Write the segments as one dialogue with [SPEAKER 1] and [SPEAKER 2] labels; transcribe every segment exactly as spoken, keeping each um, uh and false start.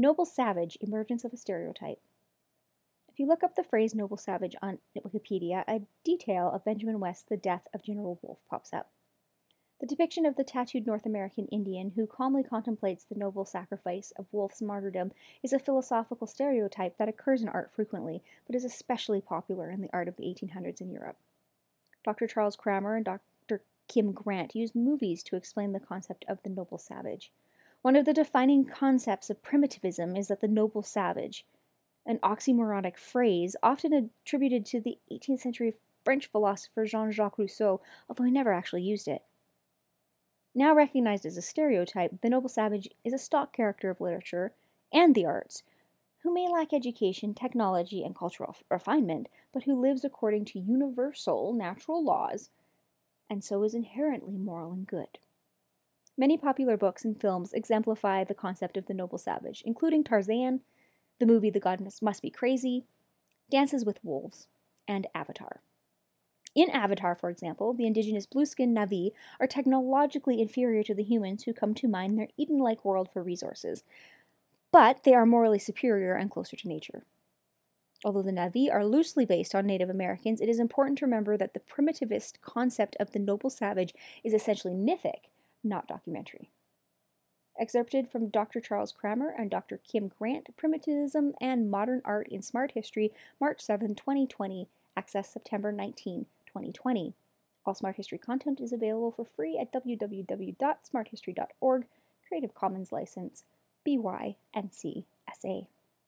[SPEAKER 1] Noble savage, emergence of a stereotype. If you look up the phrase noble savage on Wikipedia, a detail of Benjamin West's The Death of General Wolfe pops up. The depiction of the tattooed North American Indian who calmly contemplates the noble sacrifice of Wolfe's martyrdom is a philosophical stereotype that occurs in art frequently, but is especially popular in the art of the eighteen hundreds in Europe. Doctor Charles Kramer and Doctor Kim Grant used movies to explain the concept of the noble savage. One of the defining concepts of primitivism is that the noble savage, an oxymoronic phrase often attributed to the eighteenth century French philosopher Jean-Jacques Rousseau, although he never actually used it. Now recognized as a stereotype, the noble savage is a stock character of literature and the arts, who may lack education, technology, and cultural refinement, but who lives according to universal natural laws, and so is inherently moral and good. Many popular books and films exemplify the concept of the noble savage, including Tarzan, the movie The God Must Be Crazy, Dances with Wolves, and Avatar. In Avatar, for example, the indigenous blue-skinned Na'vi are technologically inferior to the humans who come to mine their Eden-like world for resources, but they are morally superior and closer to nature. Although the Na'vi are loosely based on Native Americans, it is important to remember that the primitivist concept of the noble savage is essentially mythic, not documentary. Excerpted from Doctor Charles Kramer and Doctor Kim Grant, Primitivism and Modern Art in Smart History, March seventh, twenty twenty, access September nineteenth, twenty twenty. All Smart History content is available for free at w w w dot smart history dot org, Creative Commons license, B Y N C S A.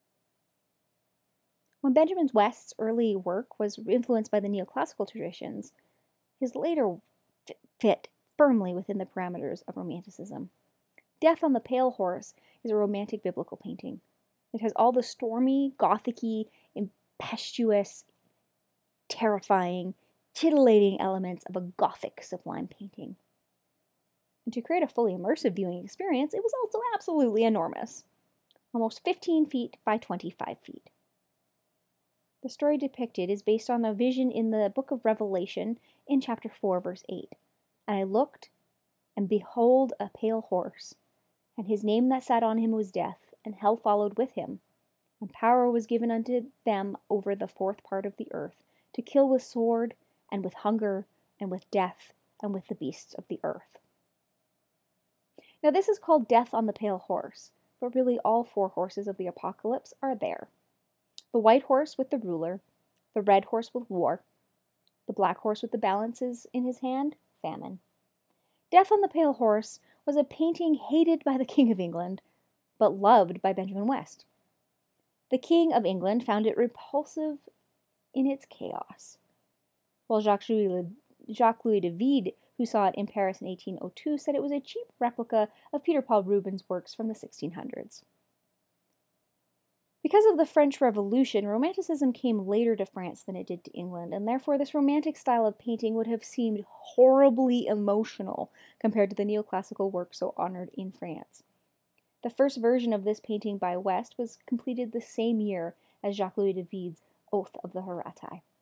[SPEAKER 1] When Benjamin West's early work was influenced by the neoclassical traditions, his later fit firmly within the parameters of Romanticism. Death on the Pale Horse is a romantic biblical painting. It has all the stormy, gothic-y, impetuous, terrifying, titillating elements of a Gothic sublime painting. And to create a fully immersive viewing experience, it was also absolutely enormous. Almost fifteen feet by twenty-five feet. The story depicted is based on a vision in the book of Revelation in chapter four, verse eight. And I looked, and behold a pale horse, and his name that sat on him was Death, and hell followed with him. And power was given unto them over the fourth part of the earth, to kill with sword, and with hunger, and with death, and with the beasts of the earth. Now this is called Death on the Pale Horse, but really all four horses of the apocalypse are there. The white horse with the ruler, the red horse with war, the black horse with the balances in his hand, famine. Death on the Pale Horse was a painting hated by the King of England, but loved by Benjamin West. The King of England found it repulsive in its chaos, while Jacques-Louis Jacques Louis David, who saw it in Paris in eighteen oh two, said it was a cheap replica of Peter Paul Rubens' works from the sixteen hundreds. Because of the French Revolution, Romanticism came later to France than it did to England, and therefore this romantic style of painting would have seemed horribly emotional compared to the neoclassical work so honored in France. The first version of this painting by West was completed the same year as Jacques Louis David's Oath of the Horatii.